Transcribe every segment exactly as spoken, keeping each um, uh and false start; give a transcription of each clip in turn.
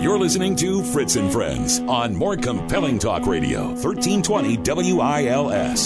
You're listening to Fritz and Friends on More Compelling Talk Radio, thirteen twenty W I L S.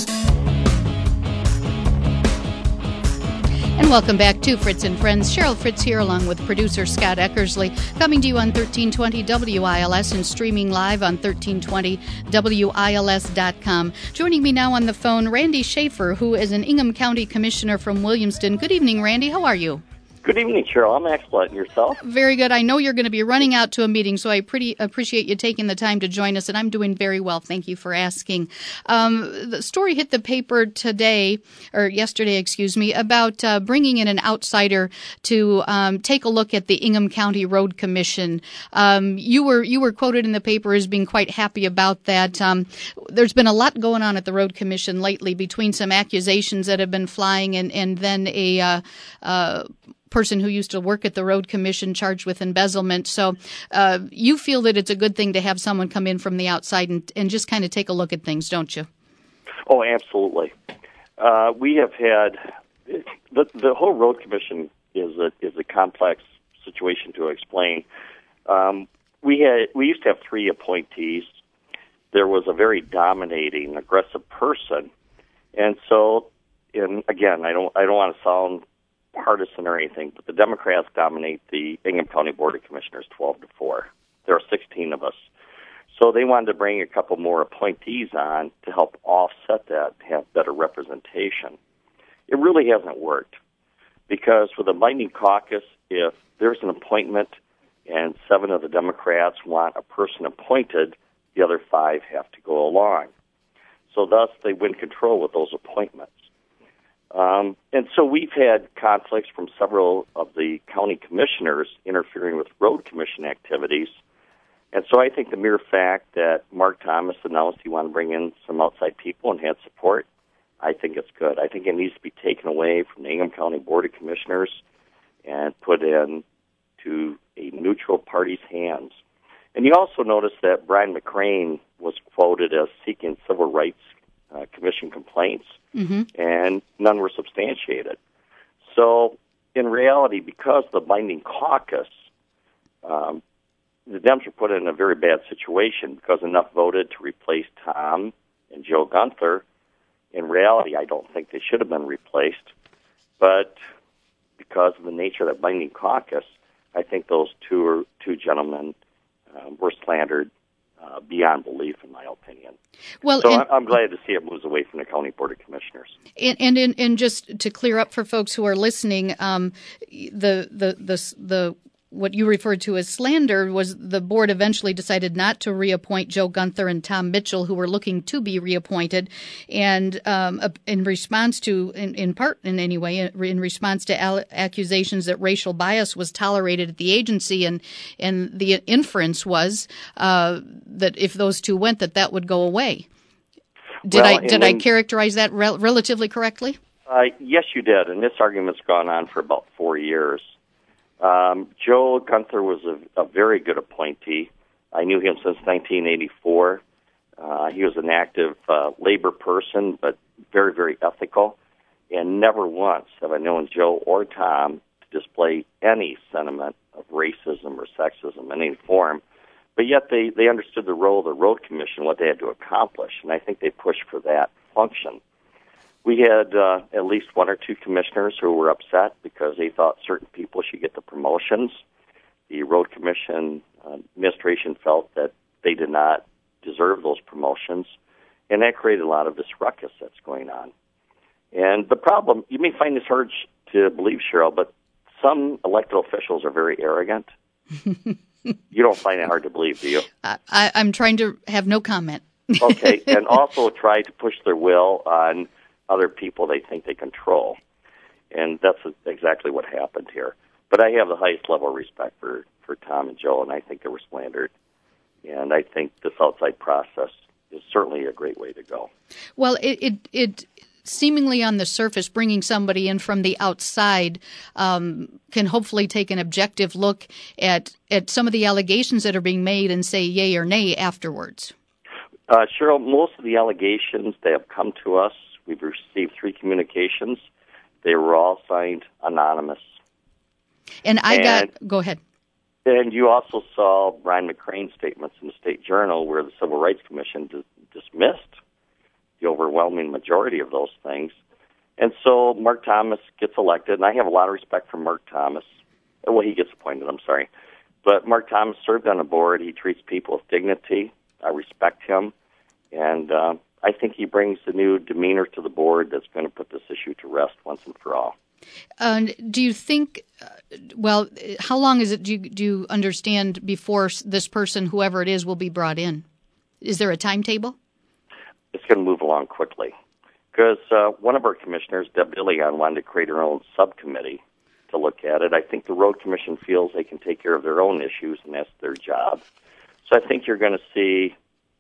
And welcome back to Fritz and Friends. Cheryl Fritz here along with producer Scott Eckersley, coming to you on thirteen twenty W I L S and streaming live on thirteen twenty W I L S dot com. Joining me now on the phone, Randy Schaefer, who is an Ingham County Commissioner from Williamston. Good evening, Randy. How are you? Good evening, Cheryl. I'm excellent. Yourself? Very good. I know you're going to be running out to a meeting, so I pretty appreciate you taking the time to join us, and I'm doing very well. Thank you for asking. Um, the story hit the paper today, or yesterday, excuse me, about uh, bringing in an outsider to um, take a look at the Ingham County Road Commission. Um, you were you were quoted in the paper as being quite happy about that. Um, there's been a lot going on at the Road Commission lately between some accusations that have been flying and, and then a uh, uh, person who used to work at the Road Commission charged with embezzlement. So uh, you feel that it's a good thing to have someone come in from the outside and, and just kind of take a look at things, don't you? Oh, absolutely. Uh, we have had the the whole Road Commission is a is a complex situation to explain. Um, we had we used to have three appointees. There was a very dominating, aggressive person, and so, and again, I don't I don't want to sound partisan or anything, but the Democrats dominate the Ingham County Board of Commissioners twelve to four. There are sixteen of us. So they wanted to bring a couple more appointees on to help offset that, have better representation. It really hasn't worked because with the Lightning Caucus, if there's an appointment and seven of the Democrats want a person appointed, the other five have to go along. So thus they win control with those appointments. Um, and so we've had conflicts from several of the county commissioners interfering with road commission activities. And so I think the mere fact that Mark Thomas announced he wanted to bring in some outside people and had support, I think it's good. I think it needs to be taken away from the Ingham County Board of Commissioners and put in to a neutral party's hands. And you also notice that Brian McCrane was quoted as seeking civil rights uh, commission complaints. Mm-hmm. And none were substantiated. So, in reality, because the Lightning Caucus, um, the Dems were put in a very bad situation because enough voted to replace Tom and Joe Gunther. In reality, I don't think they should have been replaced. But because of the nature of that Lightning Caucus, I think those two are, two gentlemen uh, were slandered Uh, beyond belief, in my opinion. Well, so and, I'm glad to see it moves away from the County Board of Commissioners. And and, and, and just to clear up for folks who are listening, um, the, the the the what you referred to as slander was the board eventually decided not to reappoint Joe Gunther and Tom Mitchell, who were looking to be reappointed, and um, in response to, in, in part in any way, in response to al- accusations that racial bias was tolerated at the agency, and and the inference was uh, that if those two went, that that would go away. Did well, I did when, I characterize that rel- relatively correctly? Uh, yes, you did, and this argument's gone on for about four years. Um, Joe Gunther was a, a very good appointee. I knew him since nineteen eighty-four. Uh, he was an active uh, labor person, but very, very ethical. And never once have I known Joe or Tom to display any sentiment of racism or sexism in any form. But yet they, they understood the role of the Road Commission, what they had to accomplish, and I think they pushed for that function. We had uh, at least one or two commissioners who were upset because they thought certain people should get the promotions. The Road Commission uh, administration felt that they did not deserve those promotions, and that created a lot of this ruckus that's going on. And the problem, you may find this hard to believe, Cheryl, but some elected officials are very arrogant. You don't find it hard to believe, do you? I, I'm trying to have no comment. Okay, and also try to push their will on other people they think they control. And that's exactly what happened here. But I have the highest level of respect for, for Tom and Joe, and I think they were slandered. And I think this outside process is certainly a great way to go. Well, it it, it seemingly on the surface, bringing somebody in from the outside um, can hopefully take an objective look at, at some of the allegations that are being made and say yay or nay afterwards. Uh, Cheryl, most of the allegations, they have come to us. We've received three communications. They were all signed anonymous. And I and, got, go ahead. And you also saw Brian McCrane's statements in the State Journal where the Civil Rights Commission d- dismissed the overwhelming majority of those things. And so Mark Thomas gets elected, and I have a lot of respect for Mark Thomas. Well, he gets appointed, I'm sorry. But Mark Thomas served on the board. He treats people with dignity. I respect him. And uh, I think he brings a new demeanor to the board that's going to put this issue to rest once and for all. Uh, do you think, uh, well, how long is it, do you, do you understand, before this person, whoever it is, will be brought in? Is there a timetable? It's going to move along quickly. Because uh, one of our commissioners, Deb Dilleon, wanted to create her own subcommittee to look at it. I think the Road Commission feels they can take care of their own issues, and that's their job. So I think you're going to see,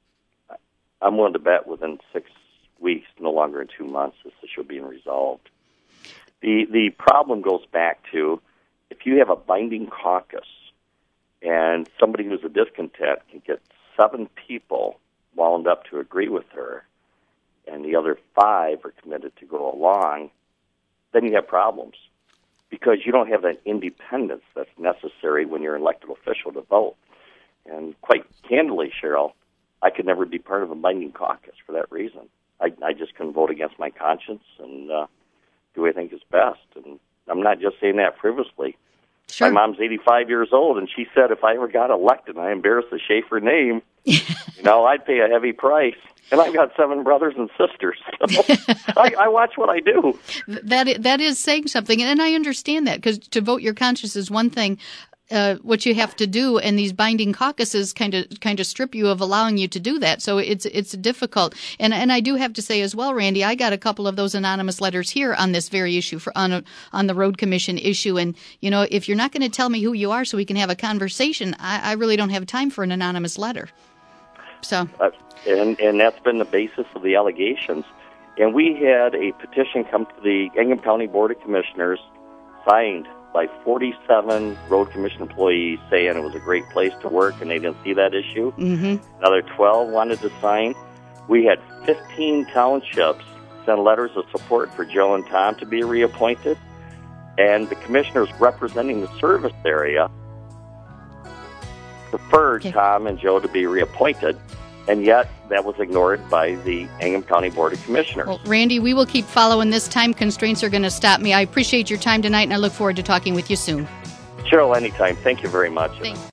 I'm willing to bet within six weeks, no longer in two months, this issue being resolved. The the problem goes back to, if you have a binding caucus and somebody who's a discontent can get seven people wound up to agree with her and the other five are committed to go along, then you have problems because you don't have that independence that's necessary when you're an elected official to vote. And quite candidly, Cheryl, I could never be part of a binding caucus for that reason. I, I just couldn't vote against my conscience and uh, do what I think is best. And I'm not just saying that frivolously. Sure. My mom's eighty-five years old, and she said if I ever got elected, and I embarrass the Schaefer name, you know, I'd pay a heavy price. And I've got seven brothers and sisters, so I, I watch what I do. That that is saying something, and I understand that, because to vote your conscience is one thing. Uh, what you have to do, and these binding caucuses kind of kind of strip you of allowing you to do that. So it's it's difficult. And and I do have to say as well, Randy, I got a couple of those anonymous letters here on this very issue, for on a, on the Road Commission issue. And you know, if you're not going to tell me who you are so we can have a conversation, I, I really don't have time for an anonymous letter. So, uh, and and that's been the basis of the allegations. And we had a petition come to the Ingham County Board of Commissioners, signed by forty-seven Road Commission employees, saying it was a great place to work and they didn't see that issue. Mm-hmm. Another twelve wanted to sign. We had fifteen townships send letters of support for Joe and Tom to be reappointed. And the commissioners representing the service area preferred okay. Tom and Joe to be reappointed. And yet, that was ignored by the Ingham County Board of Commissioners. Well, Randy, we will keep following this. Time constraints are going to stop me. I appreciate your time tonight, and I look forward to talking with you soon. Cheryl, anytime. Thank you very much. Thanks.